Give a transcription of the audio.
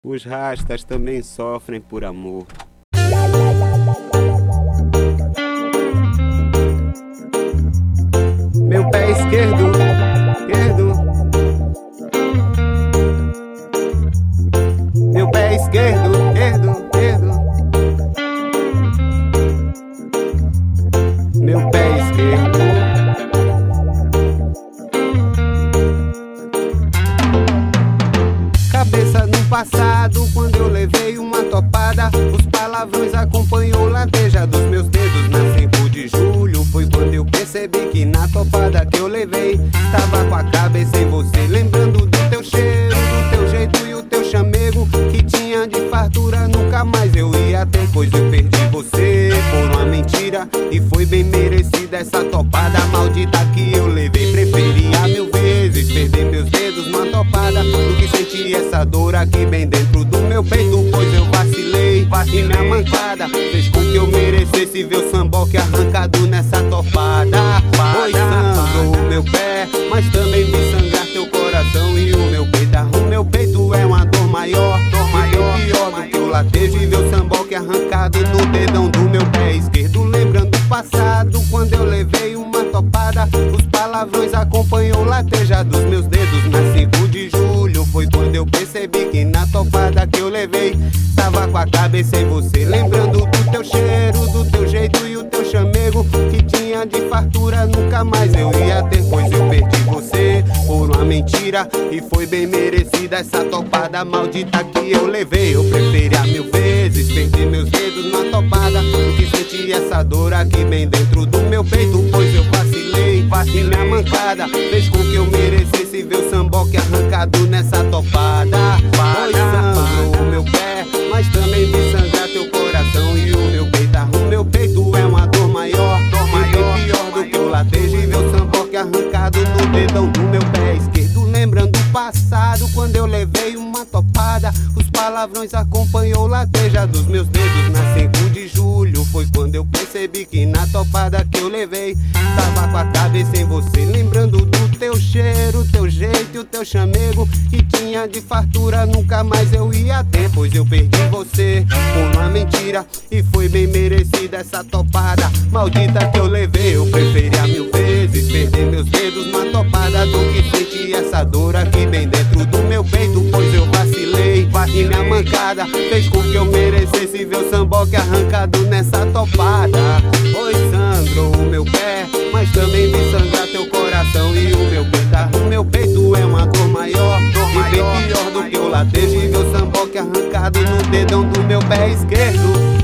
Os rastas também sofrem por amor. Meu pé esquerdo, esquerdo. Meu pé esquerdo, esquerdo, esquerdo. Meu pé esquerdo. Cabeça no passado, quando eu levei uma topada, os palavrões acompanhou lateja dos meus dedos. Na 5 de julho foi quando eu percebi que na topada que eu levei tava com a cabeça em você. Lembrando do teu cheiro, do teu jeito e o teu chamego, que tinha de fartura, nunca mais eu ia ter, pois eu perdi você por uma mentira. E foi bem merecida essa topada maldita que eu levei. Preferia 1000 vezes perder meus dedos numa topada do que sentir essa dor aqui bem dentro do meu peito, pois eu vacilei e minha mancada fez com que eu merecesse ver o samboque arrancado nessa topada. Foi sangrou o meu pé, mas também vi sangrar teu coração e o meu peito. O meu peito é uma dor maior, pior do que o latejo e ver o samboque arrancado no dedão do meu pé esquerdo. Lembrando o passado, quando eu levei uma topada, os palavrões acompanhou lateja dos meus dedos. Na 5 de julho foi quando eu percebi que na topada que eu levei tava com a cabeça em você. Lembrando do teu cheiro, do teu jeito e o teu chamego, que tinha de fartura, nunca mais eu ia ter, pois eu perdi você por uma mentira. E foi bem merecida essa topada maldita que eu levei. Eu preferia 1000 vezes perder meus dedos numa topada do que sentir essa dor aqui bem dentro do meu peito, pois eu vacilei e minha mancada fez com que eu merecesse ver o samboque arrancado nessa topada. Foi sangrou o meu pé, mas também vi sangrar teu coração e o meu peito. O meu peito é uma dor maior, bem pior do que o latejo e ver o samboque arrancado no dedão do meu pé esquerdo. Lembrando o passado, quando eu levei uma topada, os palavrões acompanhou lateja dos meus dedos. Na 5 de julho foi quando eu percebi que na topada que eu levei tava com a cabeça em você. Lembrando do teu cheiro, teu jeito e o teu chamego, que tinha de fartura, nunca mais eu ia ter, pois eu perdi você por uma mentira. E foi bem merecida essa topada maldita que eu levei. Eu preferia 1000 vezes perder meus dedos numa topada do que sentir essa dor aqui bem dentro do meu peito, pois eu vacilei e minha mancada fez com que eu merecesse ver o samboque arrancado nessa topada. Foi sangrou o meu pé, mas também vi sangrar teu coração e o meu peito. O meu peito é uma dor maior, e bem pior do que o latejo e ver o samboque arrancado no dedão do meu pé esquerdo.